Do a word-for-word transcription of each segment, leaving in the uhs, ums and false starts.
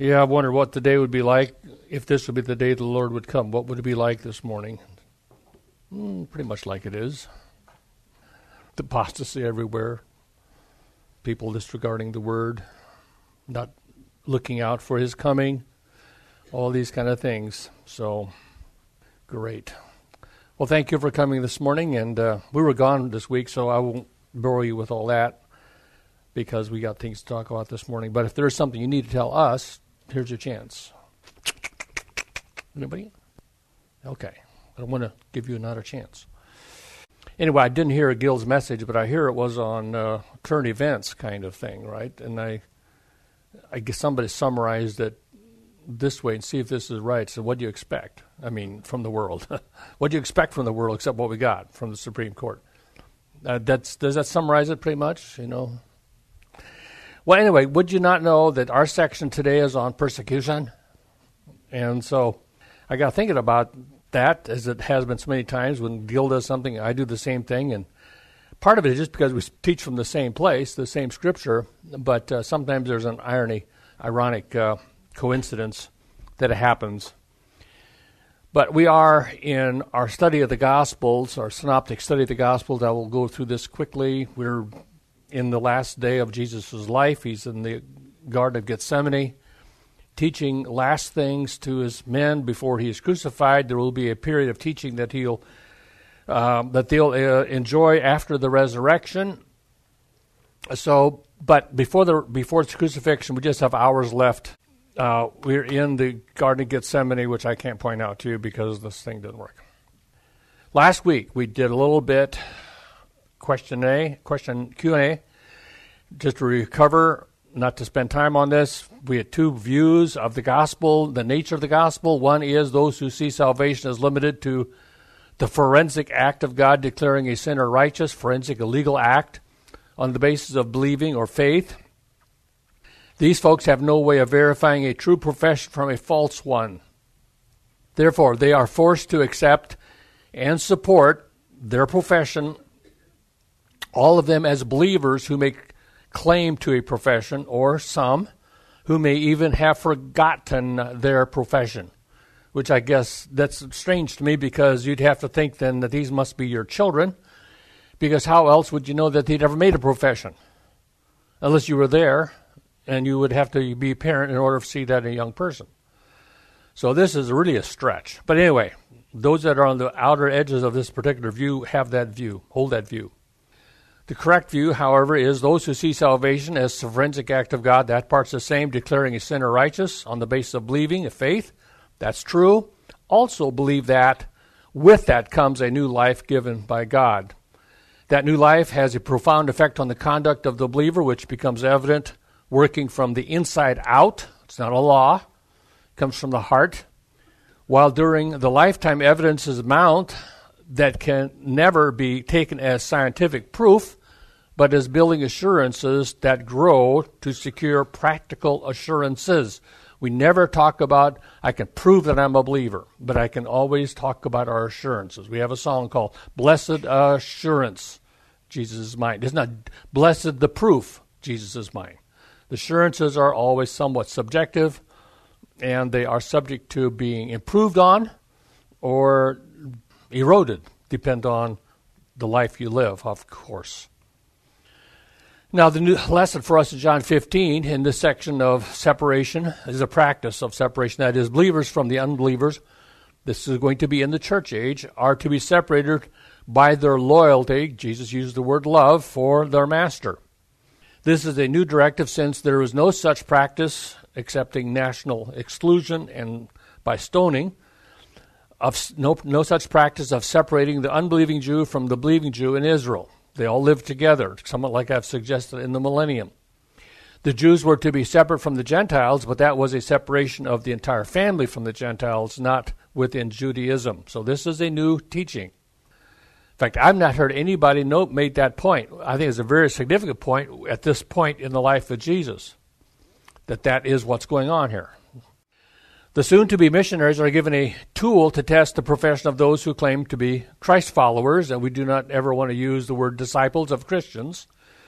Yeah, I wonder what the day would be like if this would be the day the Lord would come. What would it be like this morning? Mm, pretty much like it is. The apostasy everywhere. People disregarding the word, not looking out for his coming, all these kind of things. So, great. Well, thank you for coming this morning. And uh, we were gone this week, so I won't bore you with all that because we got things to talk about this morning. But if there's something you need to tell us, here's your chance. Anybody? Okay. I want to give you another chance. Anyway, I didn't hear Gil's message, but I hear it was on uh, current events kind of thing, right? And I I guess somebody summarized it this way and see if this is right. So what do you expect? I mean, from the world. What do you expect from the world except what we got from the Supreme Court? Uh, that's does that summarize it pretty much, you know? Well, anyway, would you not know that our section today is on persecution? And so I got thinking about that, as it has been so many times. When Gil does something, I do the same thing. And part of it is just because we teach from the same place, the same scripture, but uh, sometimes there's an irony, ironic uh, coincidence that it happens. But we are in our study of the Gospels, our synoptic study of the Gospels. I will go through this quickly. We're in the last day of Jesus' life. He's in the Garden of Gethsemane, teaching last things to his men before he is crucified. There will be a period of teaching that he'll uh, that they'll uh, enjoy after the resurrection. So, but before the before its crucifixion, we just have hours left. Uh, we're in the Garden of Gethsemane, which I can't point out to you because this thing didn't work. Last week we did a little bit question A, question Q and A, just to recover. Not to spend time on this, we had two views of the gospel, the nature of the gospel. One is those who see salvation as limited to the forensic act of God declaring a sinner righteous, forensic, a legal act on the basis of believing or faith. These folks have no way of verifying a true profession from a false one. Therefore, they are forced to accept and support their profession, all of them as believers who make claim to a profession, or some who may even have forgotten their profession, which I guess that's strange to me because you'd have to think then that these must be your children, because how else would you know that they'd ever made a profession? Unless you were there, and you would have to be a parent in order to see that in a young person. So this is really a stretch. But anyway, those that are on the outer edges of this particular view have that view, hold that view. The correct view, however, is those who see salvation as a forensic act of God. That part's the same, declaring a sinner righteous on the basis of believing, of faith. That's true. Also believe that with that comes a new life given by God. That new life has a profound effect on the conduct of the believer, which becomes evident working from the inside out. It's not a law. It comes from the heart. While during the lifetime evidences mount that can never be taken as scientific proof, but as building assurances that grow to secure practical assurances. We never talk about, I can prove that I'm a believer, but I can always talk about our assurances. We have a song called Blessed Assurance, Jesus is mine. It's not blessed the proof, Jesus is mine. The assurances are always somewhat subjective, and they are subject to being improved on or eroded, depend on the life you live, of course. Now, the new lesson for us in John fifteen, in this section of separation, is a practice of separation. That is, believers from the unbelievers, this is going to be in the church age, are to be separated by their loyalty, Jesus used the word love, for their master. This is a new directive since there is no such practice, excepting national exclusion and by stoning, of no, no such practice of separating the unbelieving Jew from the believing Jew in Israel. They all lived together, somewhat like I've suggested in the millennium. The Jews were to be separate from the Gentiles, but that was a separation of the entire family from the Gentiles, not within Judaism. So this is a new teaching. In fact, I've not heard anybody note made that point. I think it's a very significant point at this point in the life of Jesus, that that is what's going on here. The soon-to-be missionaries are given a tool to test the profession of those who claim to be Christ followers, and we do not ever want to use the word disciples of Christians,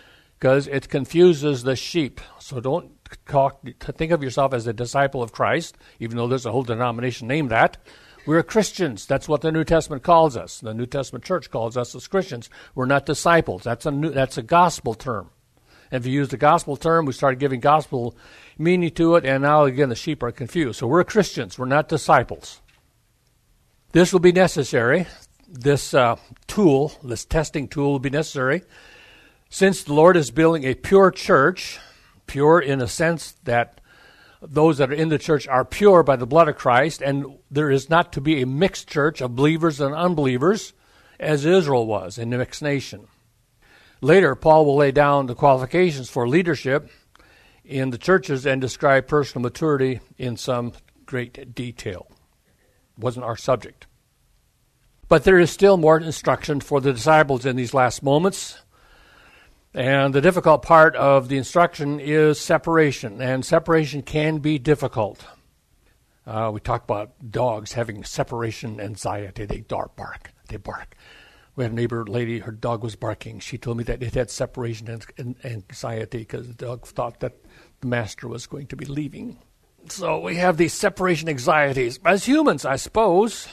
because it confuses the sheep. So don't talk, think of yourself as a disciple of Christ, even though there's a whole denomination named that. We're Christians. That's what the New Testament calls us. The New Testament church calls us as Christians. We're not disciples. That's a new, that's a gospel term. And if you use the gospel term, we started giving gospel meaning to it, and now again the sheep are confused. So we're Christians. We're not disciples. This will be necessary. This uh, tool, this testing tool will be necessary, since the Lord is building a pure church, pure in a sense that those that are in the church are pure by the blood of Christ, and there is not to be a mixed church of believers and unbelievers, as Israel was in the mixed nation. Later, Paul will lay down the qualifications for leadership in the churches and describe personal maturity in some great detail. Wasn't our subject. But there is still more instruction for the disciples in these last moments. And the difficult part of the instruction is separation. And separation can be difficult. Uh, we talk about dogs having separation anxiety. They bark. They bark. We had a neighbor lady, her dog was barking. She told me that it had separation anxiety because the dog thought that the master was going to be leaving. So we have these separation anxieties as humans, I suppose.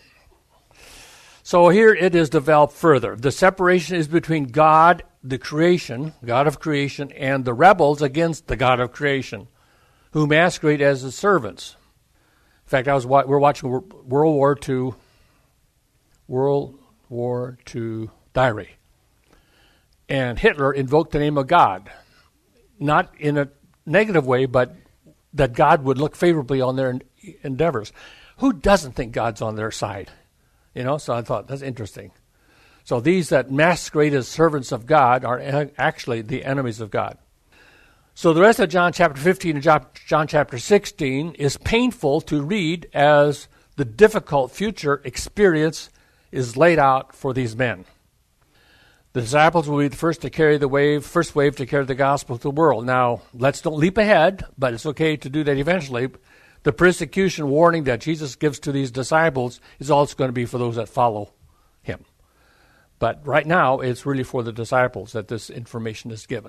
So here it is developed further. The separation is between God, the creation, God of creation, and the rebels against the God of creation, who masquerade as his servants. In fact, I was we we're watching World War Two, World War Two diary, and Hitler invoked the name of God, not in a negative way, but that God would look favorably on their endeavors. Who doesn't think God's on their side? You know, so I thought, that's interesting. So these that masquerade as servants of God are actually the enemies of God. So the rest of John chapter fifteen and John chapter sixteen is painful to read as the difficult future experience is laid out for these men. The disciples will be the first to carry the wave, first wave to carry the gospel to the world. Now, let's don't leap ahead, but it's okay to do that eventually. The persecution warning that Jesus gives to these disciples is also going to be for those that follow him. But right now, it's really for the disciples that this information is given.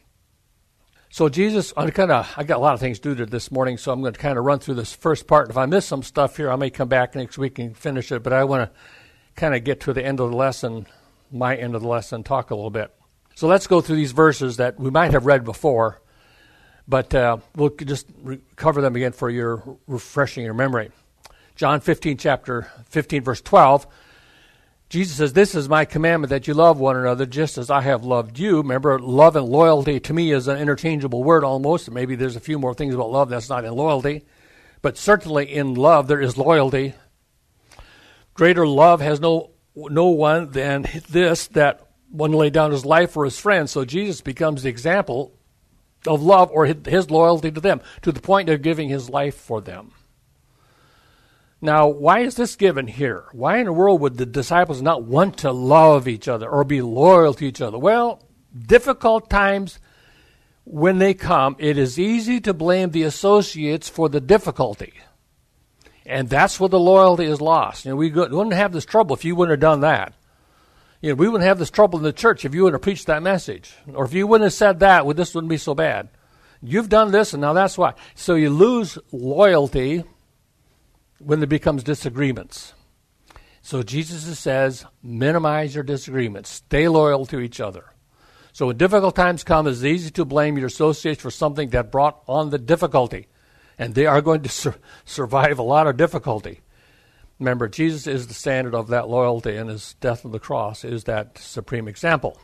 So Jesus, I'm kind of, I got a lot of things to do this morning, so I'm going to kind of run through this first part. If I miss some stuff here, I may come back next week and finish it, but I want to kind of get to the end of the lesson, my end of the lesson, talk a little bit. So let's go through these verses that we might have read before, but uh, we'll just re- cover them again for your refreshing your memory. John fifteen, chapter fifteen, verse twelve. Jesus says, "This is my commandment, that you love one another just as I have loved you." Remember, love and loyalty to me is an interchangeable word almost. Maybe there's a few more things about love that's not in loyalty. But certainly in love there is loyalty. Greater love has no no one than this, that one lay down his life for his friends. So Jesus becomes the example of love, or his loyalty to them, to the point of giving his life for them. Now, why is this given here? Why in the world would the disciples not want to love each other or be loyal to each other? Well, difficult times when they come, it is easy to blame the associates for the difficulty. And that's where the loyalty is lost. You know, we wouldn't have this trouble if you wouldn't have done that. You know, we wouldn't have this trouble in the church if you wouldn't have preached that message. Or if you wouldn't have said that, well, this wouldn't be so bad. You've done this, and now that's why. So you lose loyalty when there becomes disagreements. So Jesus says, minimize your disagreements. Stay loyal to each other. So when difficult times come, it's easy to blame your associates for something that brought on the difficulty. And they are going to sur- survive a lot of difficulty. Remember, Jesus is the standard of that loyalty, and his death on the cross is that supreme example.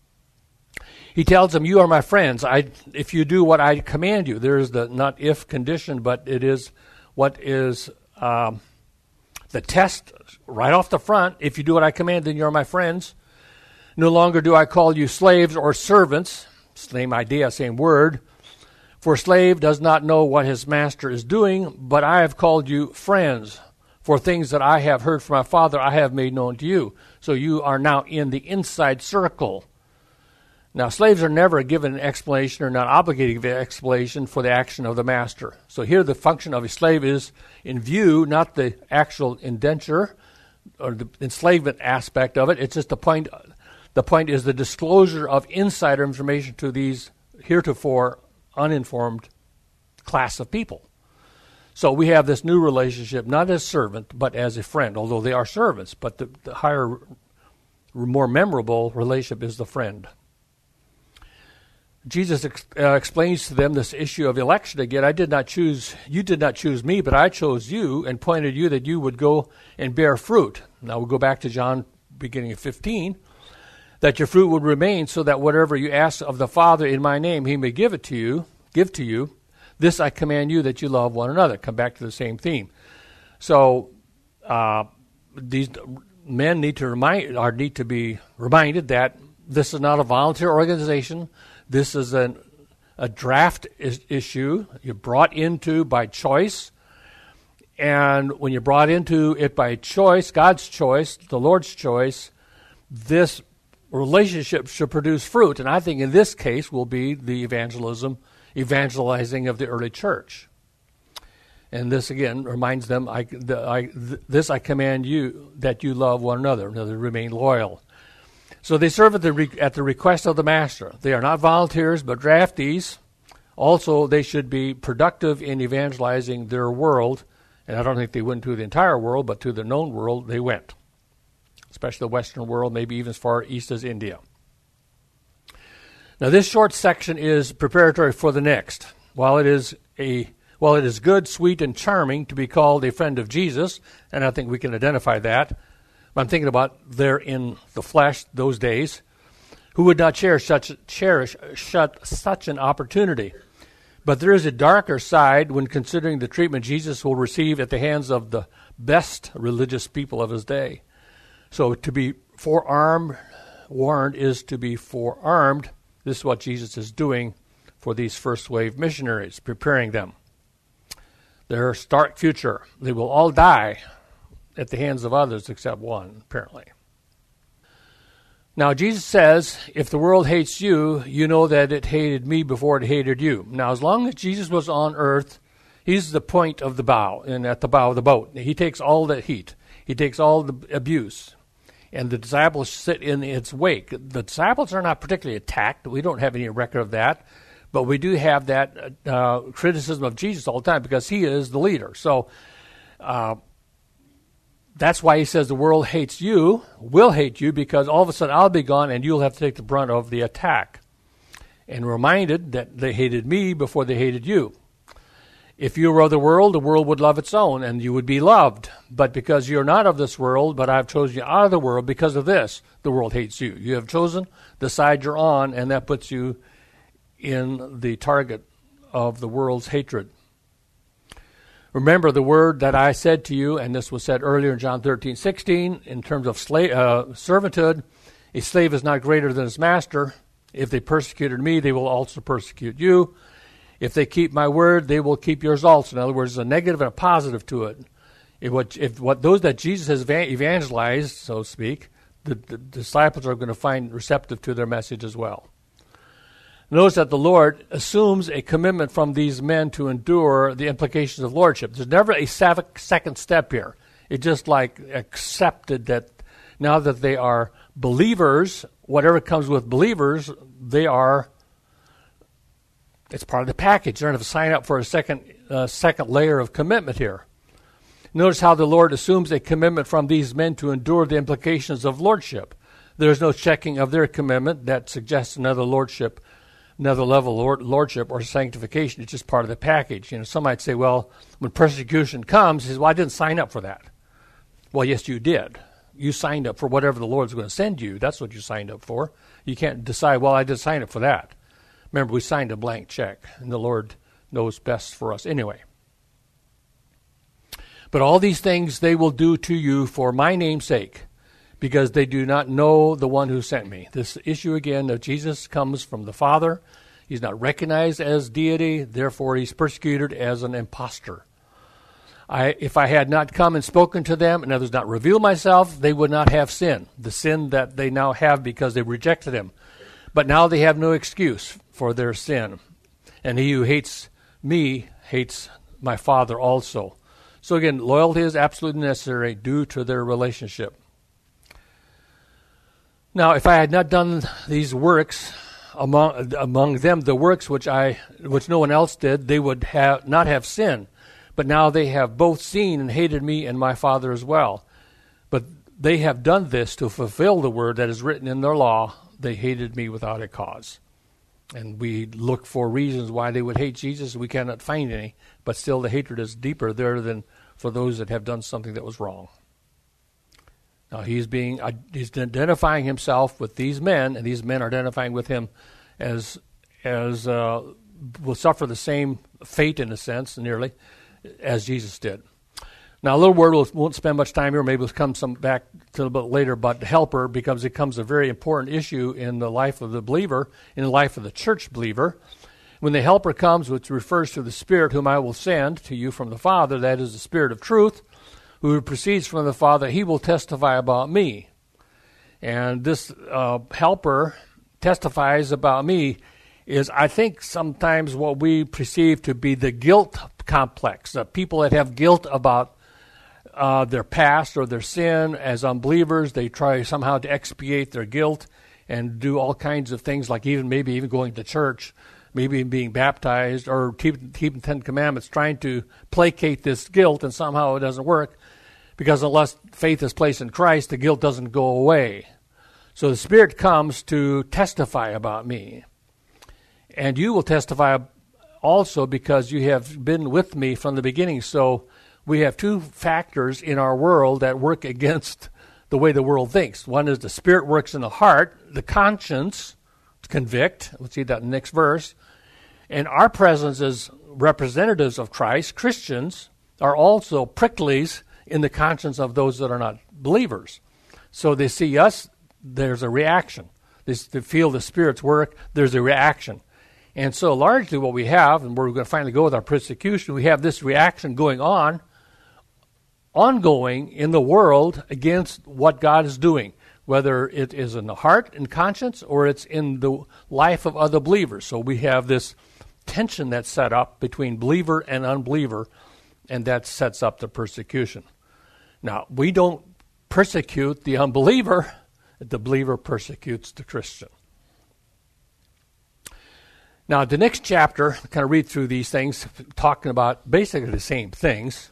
He tells them, "You are my friends, I, if you do what I command you." There is the not if condition, but it is what is um, the test right off the front. If you do what I command, then you're my friends. "No longer do I call you slaves or servants." Same idea, same word. "For a slave does not know what his master is doing, but I have called you friends. For things that I have heard from my Father, I have made known to you." So you are now in the inside circle. Now, slaves are never given an explanation or not obligated to give an explanation for the action of the master. So here the function of a slave is in view, not the actual indenture or the enslavement aspect of it. It's just the point The point is the disclosure of insider information to these heretofore uninformed class of people. So we have this new relationship, not as servant, but as a friend, although they are servants, but the, the higher, more memorable relationship is the friend. Jesus ex- uh, explains to them this issue of election again. I did not choose, you did not choose me, but I chose you and pointed you that you would go and bear fruit. Now we'll go back to John beginning of fifteen, that your fruit would remain so that whatever you ask of the Father in my name, he may give it to you, give to you. This I command you, that you love one another. Come back to the same theme. So uh, these men need to remind, or need to be reminded that this is not a volunteer organization. This is an, a draft is, issue. You're brought into by choice. And when you're brought into it by choice, God's choice, the Lord's choice, this relationship should produce fruit. And I think in this case will be the evangelism, evangelizing of the early church. And this again reminds them, I, the, I, th- this I command you, that you love one another, another remain loyal. So they serve at the re- at the request of the master. They are not volunteers, but draftees. Also, they should be productive in evangelizing their world. And I don't think they went to the entire world, but to the known world they went, especially the Western world, maybe even as far east as India. Now, this short section is preparatory for the next. While it is a while it is good, sweet, and charming to be called a friend of Jesus, and I think we can identify that. I'm thinking about there in the flesh those days, who would not cherish such cherish such, such an opportunity. But there is a darker side when considering the treatment Jesus will receive at the hands of the best religious people of his day. So to be forearmed, warned is to be forearmed. This is what Jesus is doing for these first wave missionaries, preparing them. Their stark future. They will all die at the hands of others except one, apparently. Now, Jesus says, if the world hates you, you know that it hated me before it hated you. Now, as long as Jesus was on earth, he's the point of the bow, and at the bow of the boat. He takes all the heat. He takes all the abuse. And the disciples sit in its wake. The disciples are not particularly attacked. We don't have any record of that. But we do have that uh, criticism of Jesus all the time because he is the leader. So uh, that's why he says the world hates you, will hate you, because all of a sudden I'll be gone and you'll have to take the brunt of the attack. And reminded that they hated me before they hated you. If you were of the world, the world would love its own, and you would be loved. But because you're not of this world, but I've chosen you out of the world, because of this, the world hates you. You have chosen the side you're on, and that puts you in the target of the world's hatred. Remember the word that I said to you, and this was said earlier in John thirteen sixteen, in terms of slave, uh, servanthood, a slave is not greater than his master. If they persecuted me, they will also persecute you. If they keep my word, they will keep yours also. In other words, there's a negative and a positive to it. If what, if what those that Jesus has evangelized, so to speak, the, the disciples are going to find receptive to their message as well. Notice that the Lord assumes a commitment from these men to endure the implications of lordship. There's never a second step here. It just like accepted that now that they are believers, whatever comes with believers, they are, it's part of the package. They're going to sign up for a second, uh, second layer of commitment here. Notice how the Lord assumes a commitment from these men to endure the implications of lordship. There's no checking of their commitment that suggests another lordship, another level of lordship or sanctification. It's just part of the package. You know, some might say, well, when persecution comes, he says, well, I didn't sign up for that. Well, yes, you did. You signed up for whatever the Lord's going to send you. That's what you signed up for. You can't decide, well, I didn't sign up for that. Remember, we signed a blank check, and the Lord knows best for us anyway. But all these things they will do to you for my name's sake, because they do not know the one who sent me. This issue again of Jesus comes from the Father. He's not recognized as deity, therefore he's persecuted as an impostor. I, if I had not come and spoken to them, and others not revealed myself, they would not have sin, the sin that they now have because they rejected him. But now they have no excuse for their sin. And he who hates me hates my Father also. So again, loyalty is absolutely necessary due to their relationship. Now, if I had not done these works among among them, the works which I which no one else did, they would have not have sinned. But now they have both seen and hated me and my Father as well. But they have done this to fulfill the word that is written in their law. They hated me without a cause. And we look for reasons why they would hate Jesus. We cannot find any. But still the hatred is deeper there than for those that have done something that was wrong. Now he's being he's identifying himself with these men, and these men are identifying with him as as uh, will suffer the same fate in a sense, nearly, as Jesus did. Now, a little word, we won't spend much time here. Maybe we'll come some back to a little bit later, but the helper becomes, becomes a very important issue in the life of the believer, in the life of the church believer. When the helper comes, which refers to the Spirit whom I will send to you from the Father, that is the Spirit of truth, who proceeds from the Father, he will testify about me. And this uh, helper testifies about me is, I think, sometimes what we perceive to be the guilt complex, the people that have guilt about Uh, their past or their sin as unbelievers. They try somehow to expiate their guilt and do all kinds of things, like even maybe even going to church, maybe even being baptized or keeping keep the Ten Commandments, trying to placate this guilt, and somehow it doesn't work because unless faith is placed in Christ, the guilt doesn't go away. So the Spirit comes to testify about me. And you will testify also because you have been with me from the beginning. So we have two factors in our world that work against the way the world thinks. One is the Spirit works in the heart, the conscience, to convict. We'll see that in the next verse. And our presence as representatives of Christ, Christians, are also pricklies in the conscience of those that are not believers. So they see us, there's a reaction. They, they feel the Spirit's work, there's a reaction. And so largely what we have, and we're going to finally go with our persecution, we have this reaction going on, ongoing in the world against what God is doing, whether it is in the heart and conscience or it's in the life of other believers. So we have this tension that's set up between believer and unbeliever, and that sets up the persecution. Now, we don't persecute the unbeliever, the believer persecutes the Christian. Now, the next chapter, kind of read through these things, talking about basically the same things.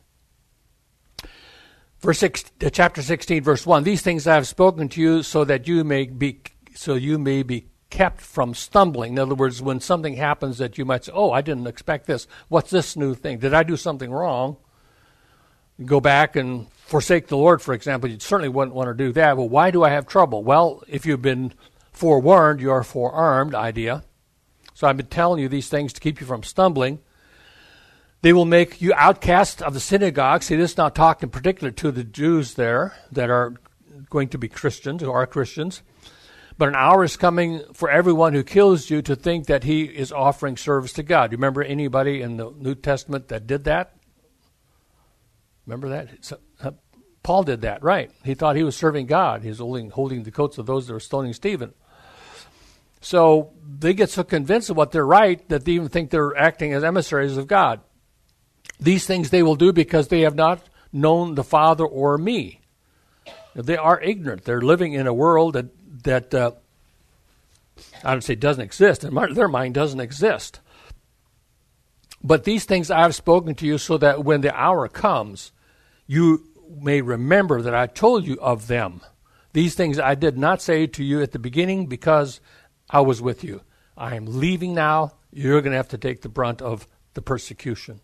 Verse six, uh, chapter sixteen, verse one. These things I have spoken to you, so that you may be, so you may be kept from stumbling. In other words, when something happens that you might say, "Oh, I didn't expect this. What's this new thing? Did I do something wrong?" You go back and forsake the Lord, for example. You certainly wouldn't want to do that. Well, why do I have trouble? Well, if you've been forewarned, you are forearmed. Idea. So I've been telling you these things to keep you from stumbling. They will make you outcasts of the synagogue. See, this is not talking in particular to the Jews there that are going to be Christians, who are Christians. But an hour is coming for everyone who kills you to think that he is offering service to God. Do you remember anybody in the New Testament that did that? Remember that? So, uh, Paul did that, right. He thought he was serving God. He was holding, holding the coats of those that were stoning Stephen. So they get so convinced of what they're right that they even think they're acting as emissaries of God. These things they will do because they have not known the Father or me. They are ignorant. They're living in a world that, that uh, I would say doesn't exist. In their mind doesn't exist. But these things I have spoken to you so that when the hour comes, you may remember that I told you of them. These things I did not say to you at the beginning because I was with you. I am leaving now. You're going to have to take the brunt of the persecution.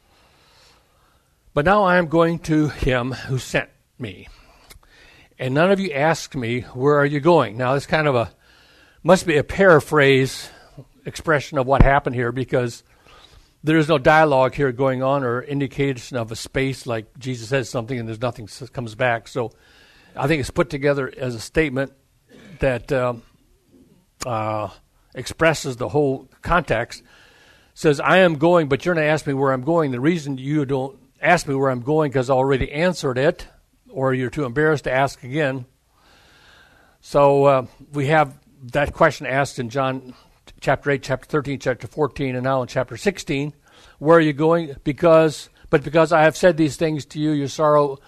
But now I am going to him who sent me. And none of you asked me, where are you going? Now, this kind of a, must be a paraphrase expression of what happened here, because there is no dialogue here going on or indication of a space like Jesus says something and there's nothing comes back. So I think it's put together as a statement that um, uh, expresses the whole context. It says, I am going, but you're going to ask me where I'm going. The reason you don't ask me where I'm going because I already answered it, or you're too embarrassed to ask again. So uh, we have that question asked in John chapter eight, chapter thirteen, chapter fourteen, and now in chapter sixteen. Where are you going? Because, but because I have said these things to you, your sorrow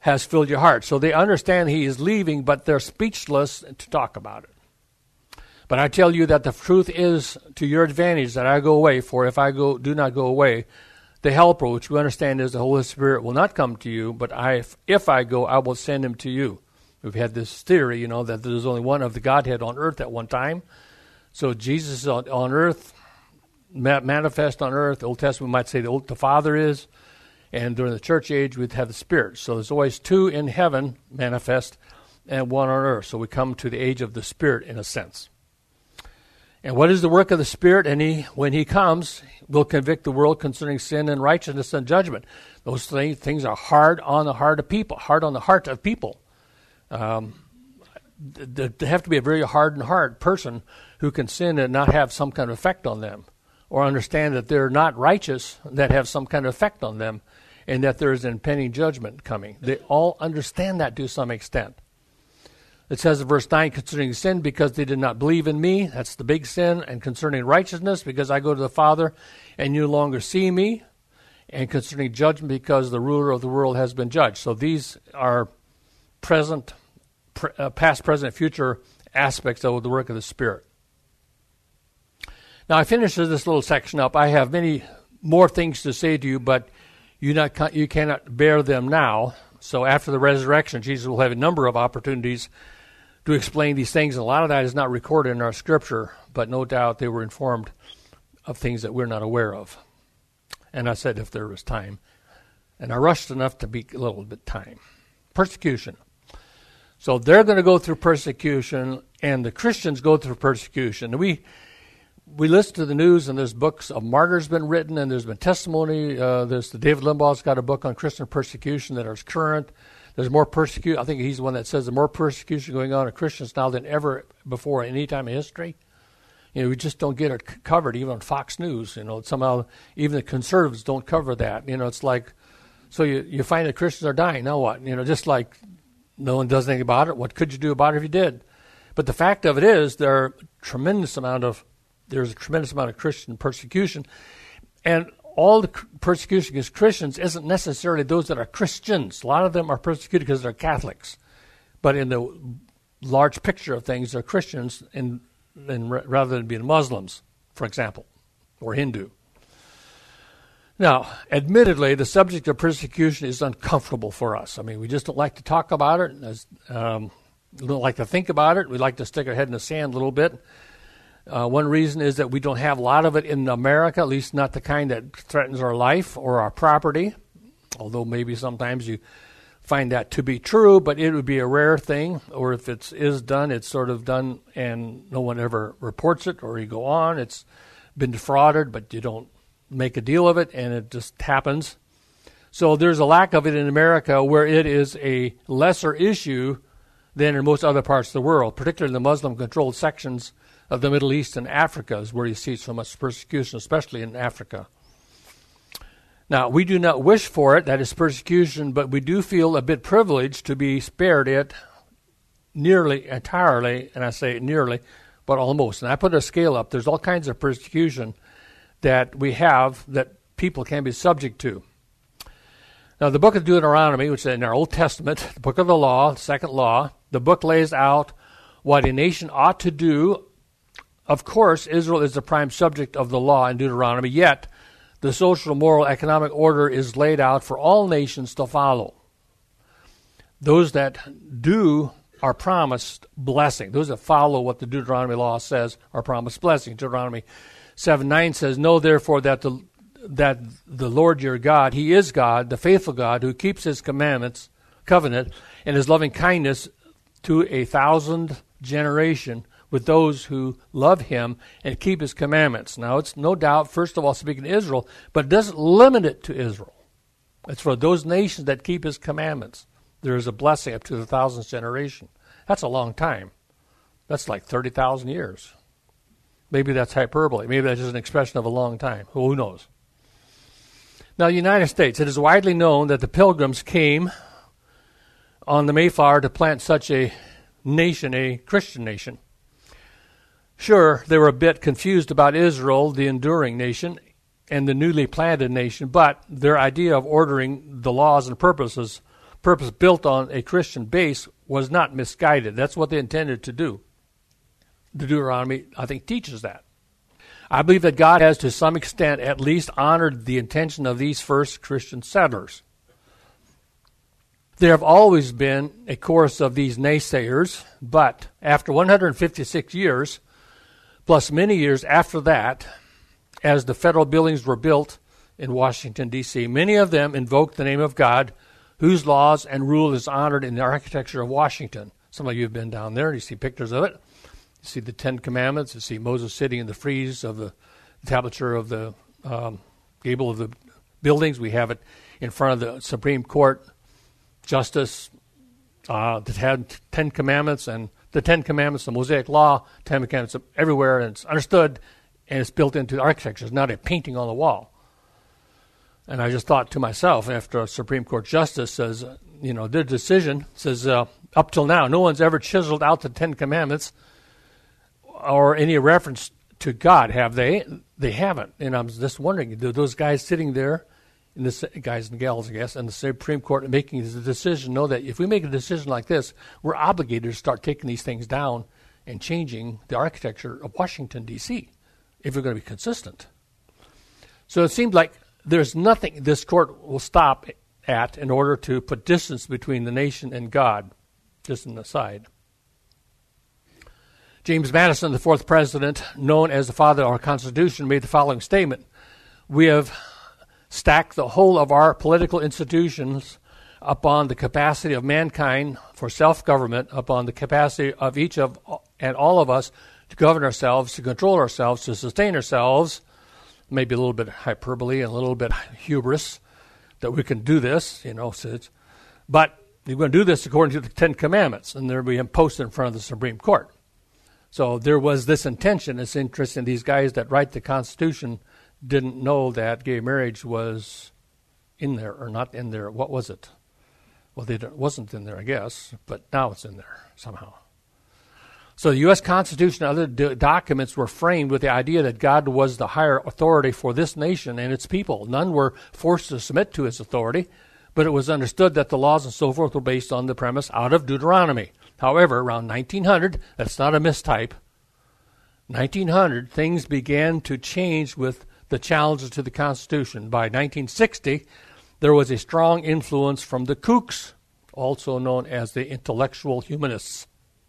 has filled your heart. So they understand he is leaving, but they're speechless to talk about it. But I tell you that the truth is to your advantage that I go away, for if I go, do not go away, the Helper, which we understand is the Holy Spirit, will not come to you, but I, if I go, I will send him to you. We've had this theory, you know, that there's only one of the Godhead on earth at one time. So Jesus is on, on earth, ma- manifest on earth. The Old Testament might say the, old, the Father is, and during the church age, we'd have the Spirit. So there's always two in heaven manifest and one on earth. So we come to the age of the Spirit in a sense. And what is the work of the Spirit? And he, when he comes, will convict the world concerning sin and righteousness and judgment. Those th- things are hard on the heart of people, hard on the heart of people. Um, th- they have to be a very hardened heart person who can sin and not have some kind of effect on them, or understand that they're not righteous that have some kind of effect on them, and that there is an impending judgment coming. They all understand that to some extent. It says in verse nine, concerning sin, because they did not believe in me, that's the big sin, and concerning righteousness, because I go to the Father, and you no longer see me, and concerning judgment, because the ruler of the world has been judged. So these are present, pre- uh, past, present, future aspects of the work of the Spirit. Now, I finish this little section up. I have many more things to say to you, but you not you cannot bear them now. So after the resurrection, Jesus will have a number of opportunities to explain these things. And a lot of that is not recorded in our Scripture, but no doubt they were informed of things that we're not aware of. And I said if there was time. And I rushed enough to be a little bit time. Persecution. So they're going to go through persecution, and the Christians go through persecution. And we we listen to the news, and there's books of martyrs been written, and there's been testimony. Uh, there's the David Limbaugh's got a book on Christian persecution that is current. There's more persecution. I think he's the one that says there's more persecution going on in Christians now than ever before in any time in history. You know, we just don't get it c- covered, even on Fox News. You know, somehow even the conservatives don't cover that. You know, it's like, so you, you find that Christians are dying. Now what? You know, just like no one does anything about it. What could you do about it if you did? But the fact of it is there are tremendous amount of, there's a tremendous amount of Christian persecution. And all the persecution against Christians isn't necessarily those that are Christians. A lot of them are persecuted because they're Catholics. But in the large picture of things, they're Christians in, in, rather than being Muslims, for example, or Hindu. Now, admittedly, the subject of persecution is uncomfortable for us. I mean, we just don't like to talk about it. As, um, we don't like to think about it. We like to stick our head in the sand a little bit. Uh, one reason is that we don't have a lot of it in America, at least not the kind that threatens our life or our property, although maybe sometimes you find that to be true, but it would be a rare thing, or if it is done, it's sort of done and no one ever reports it, or you go on, it's been defrauded, but you don't make a deal of it, and it just happens. So there's a lack of it in America where it is a lesser issue than in most other parts of the world, particularly in the Muslim-controlled sections of the Middle East and Africa is where you see so much persecution, especially in Africa. Now, we do not wish for it, that is persecution, but we do feel a bit privileged to be spared it nearly entirely, and I say nearly, but almost. And I put a scale up. There's all kinds of persecution that we have that people can be subject to. Now, the book of Deuteronomy, which is in our Old Testament, the book of the law, the second law, the book lays out what a nation ought to do. Of course, Israel is the prime subject of the law in Deuteronomy, yet the social, moral, economic order is laid out for all nations to follow. Those that do are promised blessing. Those that follow what the Deuteronomy law says are promised blessing. Deuteronomy seven nine says, know therefore that the that the Lord your God, he is God, the faithful God, who keeps his commandments, covenant, and his loving kindness to a thousand generation with those who love him and keep his commandments. Now, it's no doubt, first of all, speaking to Israel, but it doesn't limit it to Israel. It's for those nations that keep his commandments. There is a blessing up to the thousandth generation. That's a long time. That's like thirty thousand years. Maybe that's hyperbole. Maybe that's just an expression of a long time. Who knows? Now, the United States, it is widely known that the Pilgrims came on the Mayflower to plant such a nation, a Christian nation. Sure, they were a bit confused about Israel, the enduring nation, and the newly planted nation, but their idea of ordering the laws and purposes purpose built on a Christian base was not misguided. That's what they intended to do. The Deuteronomy, I think, teaches that. I believe that God has, to some extent, at least honored the intention of these first Christian settlers. There have always been a chorus of these naysayers, but after one hundred fifty-six years, plus many years after that, as the federal buildings were built in Washington, D C, many of them invoked the name of God, whose laws and rule is honored in the architecture of Washington. Some of you have been down there. You see pictures of it. You see the Ten Commandments. You see Moses sitting in the frieze of the tablature of the um, gable of the buildings. We have it in front of the Supreme Court Justice uh, that had Ten Commandments, and the Ten Commandments, the Mosaic Law, Ten Commandments everywhere, and it's understood, and it's built into the architecture. It's not a painting on the wall. And I just thought to myself, after a Supreme Court Justice says, uh, you know, their decision says, uh, up till now, no one's ever chiseled out the Ten Commandments or any reference to God, have they? They haven't. And I'm just wondering, do those guys sitting there, in the guys and gals, I guess, and the Supreme Court making the decision know that if we make a decision like this, we're obligated to start taking these things down and changing the architecture of Washington, D C, if we're going to be consistent. So it seems like there's nothing this court will stop at in order to put distance between the nation and God. Just an aside. James Madison, the fourth president, known as the father of our Constitution, made the following statement: "We have stacked the whole of our political institutions upon the capacity of mankind for self-government, upon the capacity of each of and all of us to govern ourselves, to control ourselves, to sustain ourselves." Maybe a little bit hyperbole and a little bit hubris that we can do this, you know. So it's, but you're going to do this according to the Ten Commandments, and they're being posted in front of the Supreme Court. So there was this intention. It's interesting. These guys that write the Constitution didn't know that gay marriage was in there or not in there. What was it? Well, they it wasn't in there, I guess, but now it's in there somehow. So the U S Constitution and other do- documents were framed with the idea that God was the higher authority for this nation and its people. None were forced to submit to his authority, but it was understood that the laws and so forth were based on the premise out of Deuteronomy. However, around nineteen hundred, that's not a mistype, nineteen hundred, things began to change with the challenges to the Constitution. By nineteen sixty, there was a strong influence from the kooks, also known as the intellectual humanists,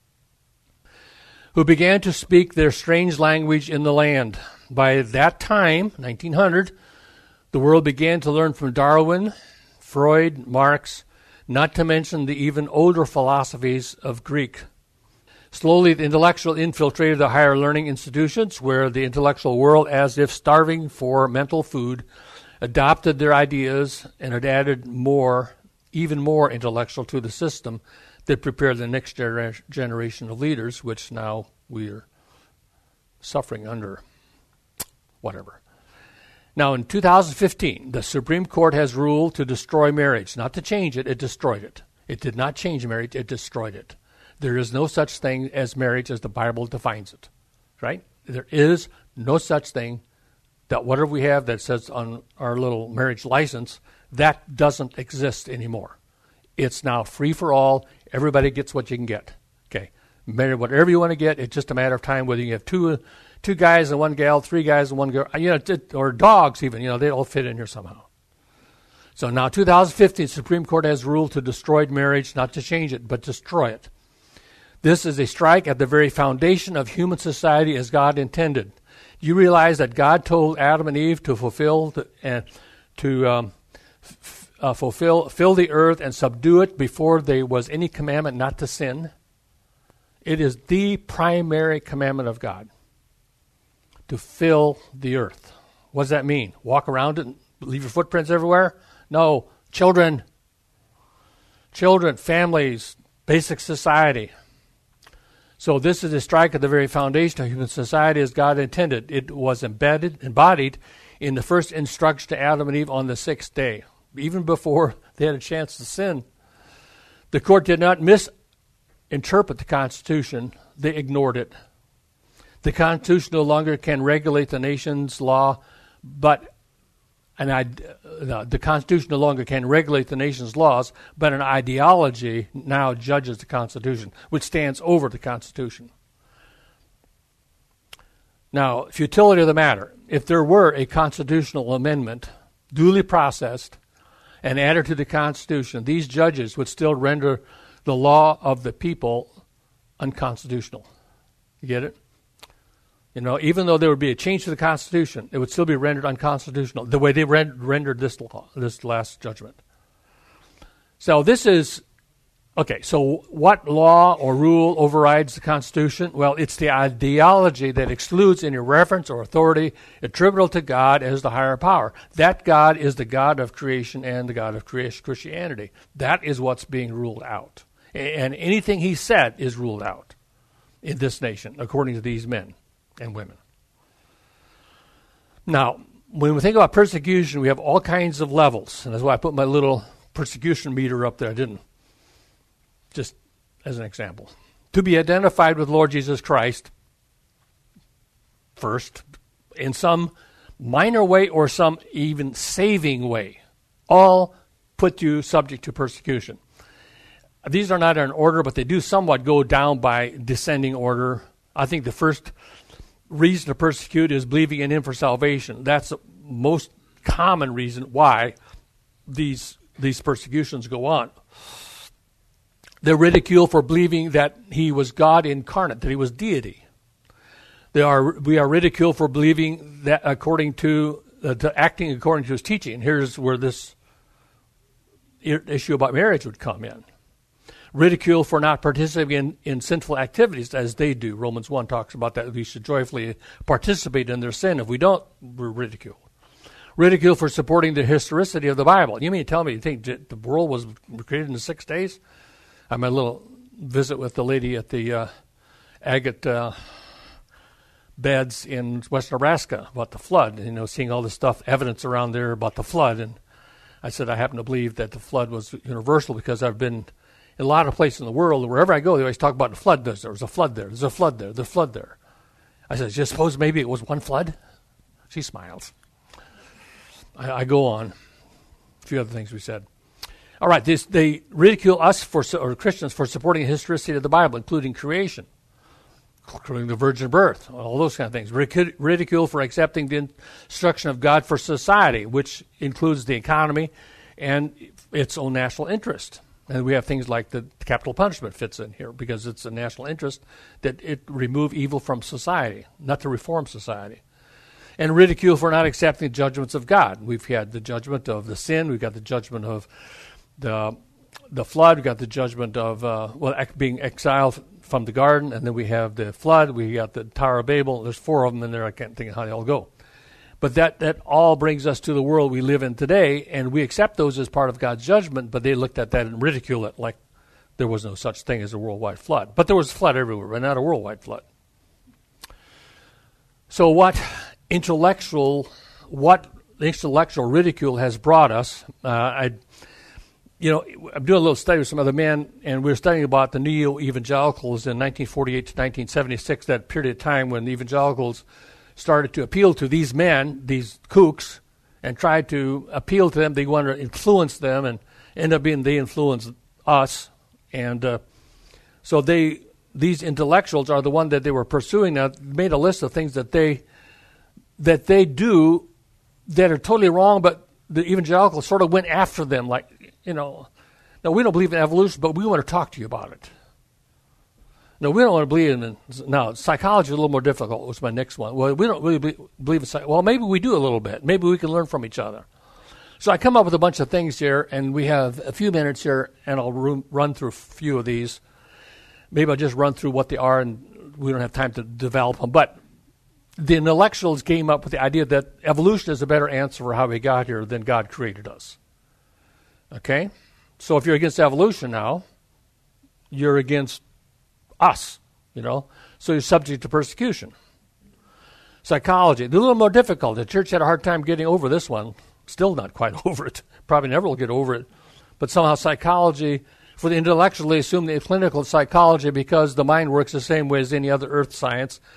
who began to speak their strange language in the land. By that time, nineteen hundred, the world began to learn from Darwin, Freud, Marx, not to mention the even older philosophies of Greek. Slowly, the intellectual infiltrated the higher learning institutions, where the intellectual world, as if starving for mental food, adopted their ideas and had added more, even more intellectual to the system that prepared the next gener- generation of leaders, which now we are suffering under. Whatever. Now, in two thousand fifteen, the Supreme Court has ruled to destroy marriage. Not to change it, it destroyed it. It did not change marriage, it destroyed it. There is no such thing as marriage as the Bible defines it, right? There is no such thing that whatever we have that says on our little marriage license, that doesn't exist anymore. It's now free for all. Everybody gets what you can get. Okay, marry whatever you want to get. It's just a matter of time whether you have two, two guys and one gal, three guys and one girl, you know, or dogs even. You know, they all fit in here somehow. So now, two thousand fifteen, the Supreme Court has ruled to destroy marriage, not to change it, but destroy it. This is a strike at the very foundation of human society as God intended. You realize that God told Adam and Eve to fulfill the, and to um, f- uh, fulfill, fill the earth and subdue it before there was any commandment not to sin. It is the primary commandment of God, to fill the earth. What does that mean? Walk around it and leave your footprints everywhere? No. Children, children, families, basic society. So this is a strike at the very foundation of human society as God intended. It was embedded, embodied in the first instruction to Adam and Eve on the sixth day, even before they had a chance to sin. The court did not misinterpret the Constitution. They ignored it. The Constitution no longer can regulate the nation's law, but an uh, the Constitution no longer can regulate the nation's laws, but an ideology now judges the Constitution, which stands over the Constitution. Now, futility of the matter. If there were a constitutional amendment duly processed and added to the Constitution, these judges would still render the law of the people unconstitutional. You get it? You know, even though there would be a change to the Constitution, it would still be rendered unconstitutional, the way they rend- rendered this law, this last judgment. So this is, okay, so what law or rule overrides the Constitution? Well, it's the ideology that excludes any reference or authority attributable to God as the higher power. That God is the God of creation and the God of creation, Christianity. That is what's being ruled out. And anything he said is ruled out in this nation, according to these men and women. Now, when we think about persecution, we have all kinds of levels. And that's why I put my little persecution meter up there, I didn't. Just as an example. To be identified with Lord Jesus Christ, first, in some minor way or some even saving way, all put you subject to persecution. These are not in order, but they do somewhat go down by descending order. I think the first reason to persecute is believing in him for salvation. That's the most common reason why these these persecutions go on. They're ridiculed for believing that he was God incarnate, that he was deity. They are we are ridiculed for believing that according to, uh, to acting according to his teaching. And here's where this issue about marriage would come in. Ridicule for not participating in, in sinful activities as they do. Romans one talks about that. We should joyfully participate in their sin. If we don't, we're ridiculed. Ridicule for supporting the historicity of the Bible. You mean to tell me you think the world was created in six days? I had my little visit with the lady at the uh, agate uh, beds in west Nebraska about the flood, you know, seeing all this stuff, evidence around there about the flood. And I said I happen to believe that the flood was universal because I've been in a lot of places in the world, wherever I go, they always talk about the flood. There's, there was a flood there. There's a flood there. There's a flood there. I said, just suppose maybe it was one flood? She smiles. I, I go on. A few other things we said. All right, this, they ridicule us, for, or Christians, for supporting the historicity of the Bible, including creation, including the virgin birth, all those kind of things. Ridic- ridicule for accepting the instruction of God for society, which includes the economy and its own national interest. And we have things like the capital punishment fits in here because it's a national interest that it remove evil from society, not to reform society. And ridicule for not accepting the judgments of God. We've had the judgment of the sin. We've got the judgment of the the flood. We've got the judgment of uh, well being exiled from the garden. And then we have the flood. We got the Tower of Babel. There's four of them in there. I can't think of how they all go. But that, that all brings us to the world we live in today, and we accept those as part of God's judgment, but they looked at that and ridiculed it like there was no such thing as a worldwide flood. But there was a flood everywhere, but not a worldwide flood. So what intellectual, what intellectual ridicule has brought us, uh, I, you know, I'm doing a little study with some other men, and we were studying about the neo-evangelicals in nineteen forty-eight to nineteen seventy-six, that period of time when the evangelicals started to appeal to these men, these kooks, and tried to appeal to them. They wanted to influence them, and end up being they influenced us. And uh, so they, these intellectuals are the one that they were pursuing. Now, made a list of things that they that they do that are totally wrong, but the evangelicals sort of went after them, like, you know, no, we don't believe in evolution, but we want to talk to you about it. No, we don't want to believe in, now, psychology is a little more difficult, was my next one. Well, we don't really be, believe in psychology. Well, maybe we do a little bit. Maybe we can learn from each other. So I come up with a bunch of things here, and we have a few minutes here, and I'll run, run through a few of these. Maybe I'll just run through what they are, and we don't have time to develop them. But the intellectuals came up with the idea that evolution is a better answer for how we got here than God created us. Okay? So if you're against evolution now, you're against us, you know, so you're subject to persecution. Psychology, they're a little more difficult. The church had a hard time getting over this one. Still not quite over it. Probably never will get over it. But somehow psychology, for the intellectual, they assume the clinical psychology, because the mind works the same way as any other earth science.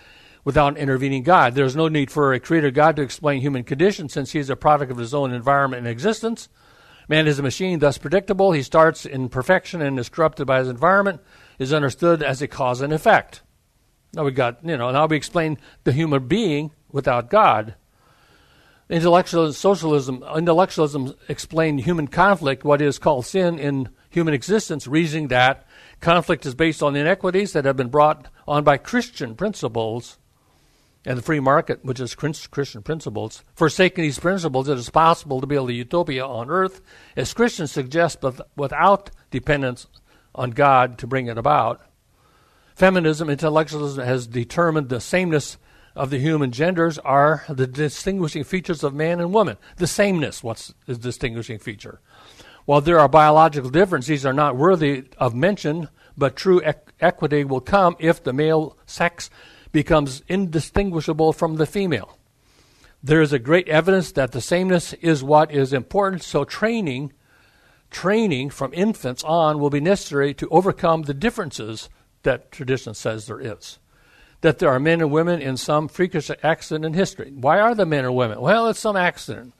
without an intervening God. There's no need for a creator God to explain human condition since he is a product of his own environment and existence. Man is a machine, thus predictable. He starts in perfection and is corrupted by his environment, is understood as a cause and effect. Now we got, you know, now we explain the human being without God. Intellectualism, socialism, intellectualism explained human conflict, what is called sin in human existence, reasoning that conflict is based on inequities that have been brought on by Christian principles and the free market, which is Christian principles. Forsaking these principles, it is possible to build a utopia on earth, as Christians suggest, but without dependence on God to bring it about. Feminism, intellectualism has determined the sameness of the human genders are the distinguishing features of man and woman. The sameness, what's the distinguishing feature? While there are biological differences, these are not worthy of mention, but true equ- equity will come if the male sex becomes indistinguishable from the female. There is a great evidence that the sameness is what is important, so training, training from infants on will be necessary to overcome the differences that tradition says there is. That there are men and women in some freakish accident in history. Why are there men and women? Well, it's some accident.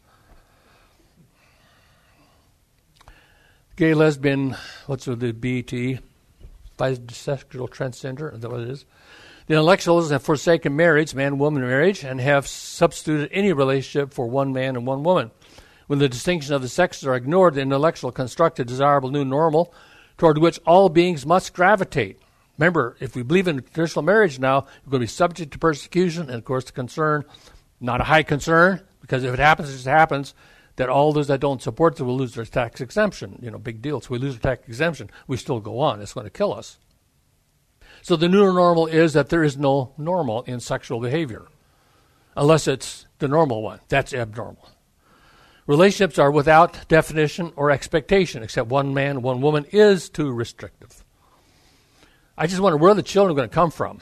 Gay, lesbian, what's with the B T? Bisexual, transgender, is that what it is? The intellectuals have forsaken marriage, man-woman marriage, and have substituted any relationship for one man and one woman. When the distinction of the sexes are ignored, the intellectual construct a desirable new normal toward which all beings must gravitate. Remember, if we believe in traditional marriage now, we're going to be subject to persecution, and of course the concern, not a high concern, because if it happens, it just happens, that all those that don't support it will lose their tax exemption. You know, big deal. So we lose our tax exemption, we still go on. It's going to kill us. So the new normal is that there is no normal in sexual behavior, unless it's the normal one. That's abnormal. Relationships are without definition or expectation, except one man, one woman is too restrictive. I just wonder where the children are going to come from.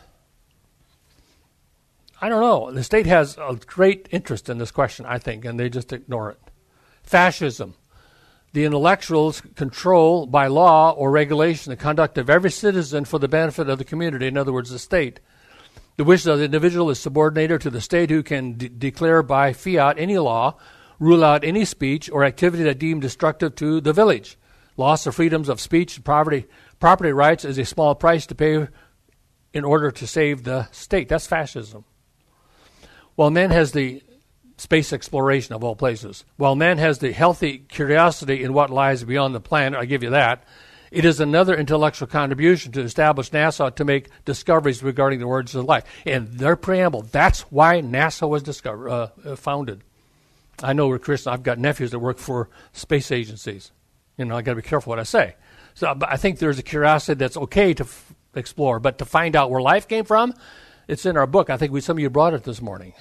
I don't know. The state has a great interest in this question, I think, and they just ignore it. Fascism. The intellectuals control by law or regulation the conduct of every citizen for the benefit of the community, in other words, the state. The wish of the individual is subordinated to the state, who can de- declare by fiat any law, rule out any speech or activity that deemed destructive to the village. Loss of freedoms of speech and property, property rights is a small price to pay in order to save the state. That's fascism. While man has the space exploration of all places, while man has the healthy curiosity in what lies beyond the planet, I give you that, it is another intellectual contribution to establish NASA to make discoveries regarding the origins of life. And their preamble, that's why NASA was discovered, uh, founded. I know we're Christian. I've got nephews that work for space agencies. You know, I got to be careful what I say. So I think there's a curiosity that's okay to f- explore, but to find out where life came from, it's in our book. I think we, some of you brought it this morning.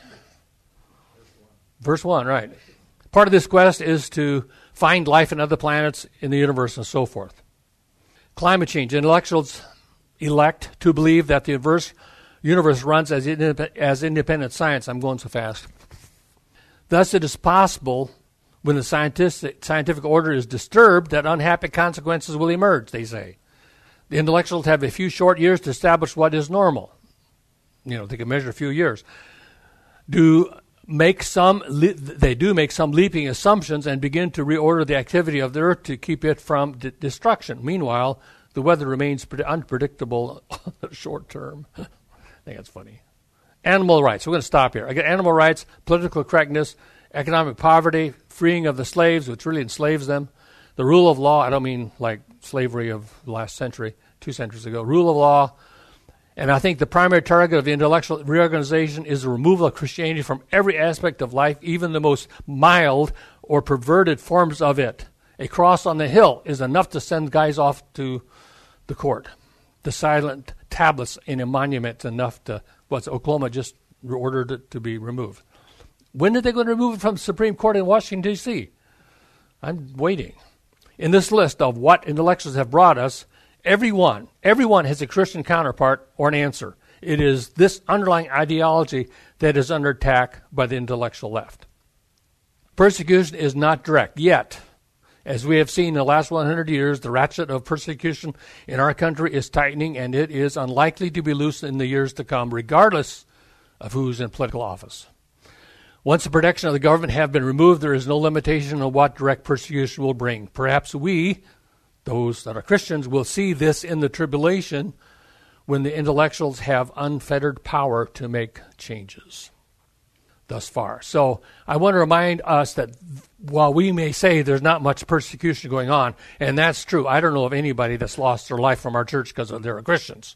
Verse one, right. Part of this quest is to find life in other planets in the universe and so forth. Climate change. Intellectuals elect to believe that the universe, universe runs as, indep- as independent science. I'm going so fast. Thus, it is possible, when the scientific, scientific order is disturbed, that unhappy consequences will emerge, they say. The intellectuals have a few short years to establish what is normal. You know, they can measure a few years. Do make some, le- they do make some leaping assumptions and begin to reorder the activity of the earth to keep it from d- destruction. Meanwhile, the weather remains pre- unpredictable short term. I think that's funny. Animal rights. We're going to stop here. I got animal rights, political correctness, economic poverty, freeing of the slaves, which really enslaves them. The rule of law. I don't mean like slavery of the last century, two centuries ago. Rule of law. And I think the primary target of the intellectual reorganization is the removal of Christianity from every aspect of life, even the most mild or perverted forms of it. A cross on the hill is enough to send guys off to the court. The silent tablets in a monument enough to, what's Oklahoma just ordered it to be removed. When are they going to remove it from the Supreme Court in Washington, D C? I'm waiting. In this list of what intellectuals have brought us, Everyone, everyone has a Christian counterpart or an answer. It is this underlying ideology that is under attack by the intellectual left. Persecution is not direct, yet, as we have seen in the last one hundred years, the ratchet of persecution in our country is tightening, and it is unlikely to be loosened in the years to come, regardless of who's in political office. Once the protection of the government have been removed, there is no limitation on what direct persecution will bring. Perhaps we, those that are Christians, will see this in the tribulation when the intellectuals have unfettered power to make changes thus far. So I want to remind us that while we may say there's not much persecution going on, and that's true, I don't know of anybody that's lost their life from our church because they're Christians.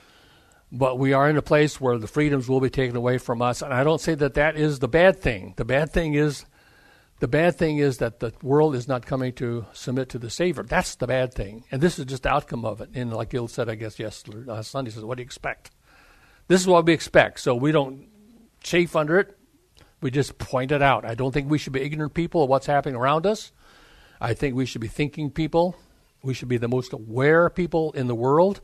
But we are in a place where the freedoms will be taken away from us, and I don't say that that is the bad thing. The bad thing is, the bad thing is that the world is not coming to submit to the Savior. That's the bad thing, and this is just the outcome of it. And like Gil said, I guess yesterday, last Sunday, says, "What do you expect?" This is what we expect. So we don't chafe under it. We just point it out. I don't think we should be ignorant people of what's happening around us. I think we should be thinking people. We should be the most aware people in the world.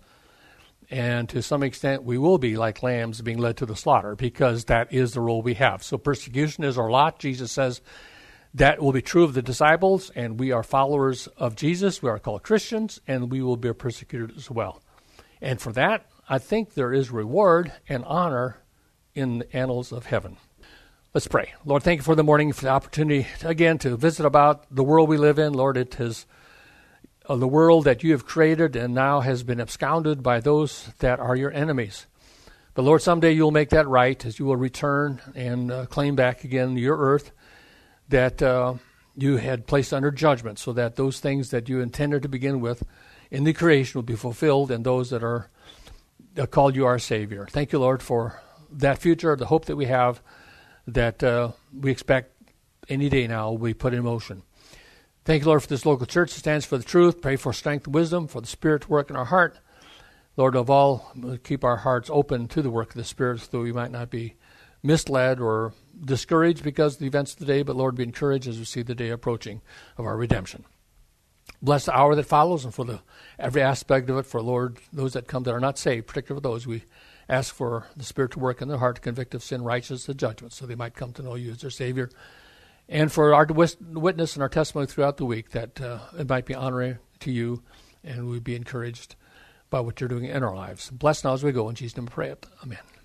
And to some extent, we will be like lambs being led to the slaughter because that is the role we have. So persecution is our lot. Jesus says that will be true of the disciples, and we are followers of Jesus. We are called Christians, and we will be persecuted as well. And for that, I think there is reward and honor in the annals of heaven. Let's pray. Lord, thank you for the morning, for the opportunity, again, to visit about the world we live in. Lord, it is of the world that you have created and now has been absconded by those that are your enemies. But Lord, someday you'll make that right as you will return and uh, claim back again your earth that uh, you had placed under judgment, so that those things that you intended to begin with in the creation will be fulfilled, and those that are uh, called you our Savior. Thank you, Lord, for that future, the hope that we have, that uh, we expect any day now will be put in motion. Thank you, Lord, for this local church that stands for the truth. Pray for strength and wisdom, for the Spirit to work in our heart. Lord, of all, keep our hearts open to the work of the Spirit so that we might not be misled or discouraged because of the events of the day, but, Lord, be encouraged as we see the day approaching of our redemption. Bless the hour that follows and for the every aspect of it, for, Lord, those that come that are not saved, particularly for those, we ask for the Spirit to work in their heart to convict of sin, righteousness, and judgment, so they might come to know you as their Savior. And for our witness and our testimony throughout the week, that uh, it might be honoring to you, and we'd be encouraged by what you're doing in our lives. Bless now as we go. In Jesus' name we pray it. Amen.